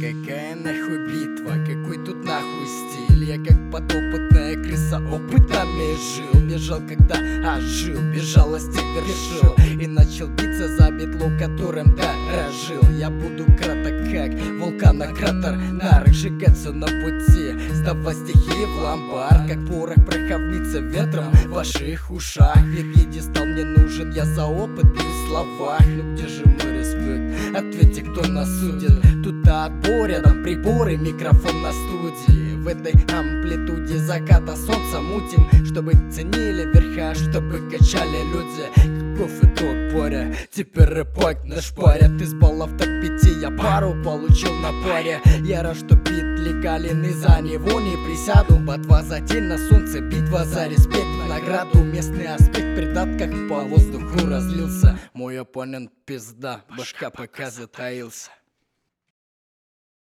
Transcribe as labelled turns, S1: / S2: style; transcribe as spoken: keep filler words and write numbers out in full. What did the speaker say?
S1: какая нахуй битва, какой тут нахуй стиль. Я как подопытная крыса опытами жил. Бежал, когда ожил, безжалости вершил и начал биться за битло, которым дорожил. Я буду краток, как вулкана кратер, нарок сжигаться на пути, сдавать стихи в ломбард, как порох пороховница ветром в ваших ушах. Впереди стал мне нужен, я за опыт в словах. Ну где же мой респект? Ответьте, кто нас судит. Тут отбор, рядом приборы, микрофон на студии. В этой амплитуде заката солнца мутим, чтобы ценили верха, чтобы качали люди. Каков итог, Боря? Теперь рэпак на шпаре. Ты с баллов топ пяти, я пару получил на паре. Я рад, что бит легален и за него не присяду. Ботва за тень на солнце, битва за респект, награду. Местный аспект придатках по воздуху разлился. Мой оппонент пизда, башка пока затаился.